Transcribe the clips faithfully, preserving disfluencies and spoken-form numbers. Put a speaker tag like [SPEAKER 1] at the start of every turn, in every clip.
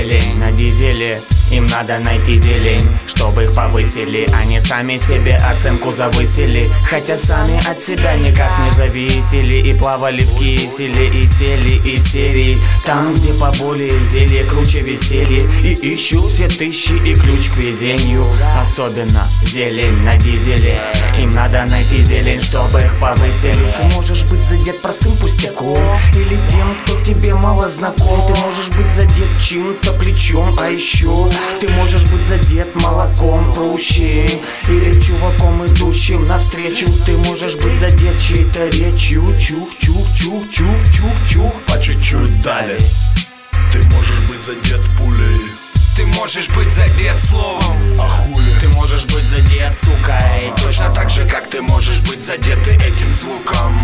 [SPEAKER 1] зелень на дизеле. Им надо найти зелень, чтобы их повысили. Они сами себе оценку завысили, хотя сами от себя никак не зависели. И плавали в киселе, и сели из серии там, где поболее зелье, круче веселье. И ищу все тысячи и ключ к везению. Особенно зелень на дизеле. Им надо найти зелень, чтобы их повысили. Ты можешь быть задет простым пустяком, или тем, кто тебе мало знаком. Ты можешь быть задет чьим-то плечом, а еще ты можешь быть задет молоком проще, или чуваком, идущим навстречу. Ты можешь быть задет чьей-то речью. Чух-чух-чух-чух-чух-чух.
[SPEAKER 2] По чуть-чуть далее. Ты можешь быть задет пулей.
[SPEAKER 3] Ты можешь быть задет словом.
[SPEAKER 2] А хули?
[SPEAKER 1] Ты можешь быть задет сукой.
[SPEAKER 3] Точно так же, как ты можешь быть задет этим звуком.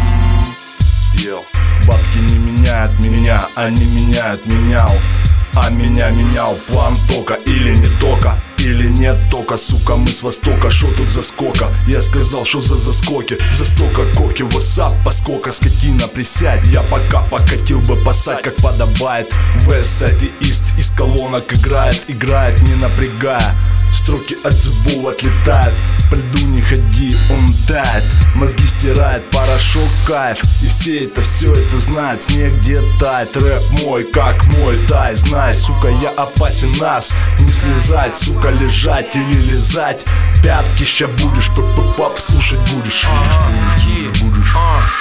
[SPEAKER 2] Ел. Бабки не меняют меня, они меняют менял. А меня менял план тока или не тока, или нет тока, сука, мы с востока, шо тут за скока? Я сказал, шо за заскоки, за стока коки, васап, поскока, скотина, присядь. Я пока покатил бы посадь, как подобает. Вестсайд ист из колонок играет, играет, не напрягая. Строки от зубов отлетают, по льду не ходи, он тает. Мозги стирает, порошок, кайф. И все это, все это знают, снег где тает. Рэп мой, как мой тай, знай, сука, я опасен, нас не слезать, сука, лежать или лизать. Пятки ща будешь, п-п-пап, слушать будешь. Будешь.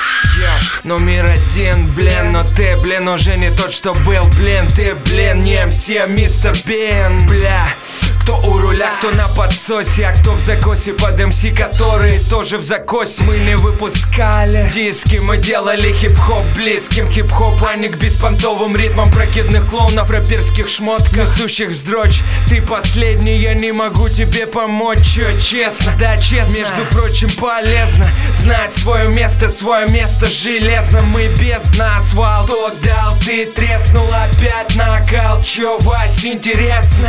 [SPEAKER 3] Номер один, блин, но ты, блин, уже не тот, что был, блин. Ты, блин, не эм си, а мистер Бин, бля. Кто у руля, кто на подсосе, а кто в закосе под эм си, которые тоже в закосе. Мы не выпускали диски, мы делали хип-хоп близким хип-хоп, а не к беспонтовым ритмам прокидных клоунов в рэперских шмотках, несущих вздрочь. Ты последний, я не могу тебе помочь, чё, честно, да честно. Между прочим, полезно знать свое место, свое место железно. Мы без на асфальт, кто дал, ты треснул опять накал. Чё, Вась, интересно?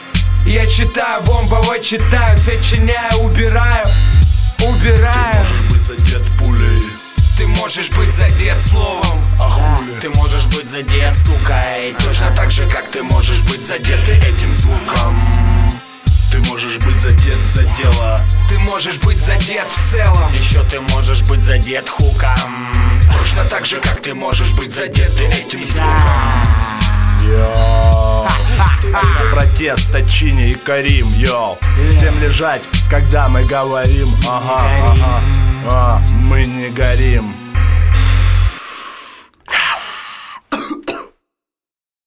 [SPEAKER 3] Я читаю, бомбово читаю, сочиняю, убираю, убираю.
[SPEAKER 2] Ты можешь быть задет пулей.
[SPEAKER 3] Ты можешь быть задет словом.
[SPEAKER 2] А хули?
[SPEAKER 1] Ты можешь быть задет сукой.
[SPEAKER 3] Точно так же, как ты можешь быть задет этим звуком.
[SPEAKER 2] Ты можешь быть задет за дело.
[SPEAKER 3] Ты можешь быть задет в целом.
[SPEAKER 1] Еще ты можешь быть задет хуком.
[SPEAKER 3] Точно так же, как ты можешь быть задет этим звуком.
[SPEAKER 2] Йоу. Протест, Точини и Карим, йоу. Всем лежать, когда мы говорим. Ага, ага, а, мы не горим.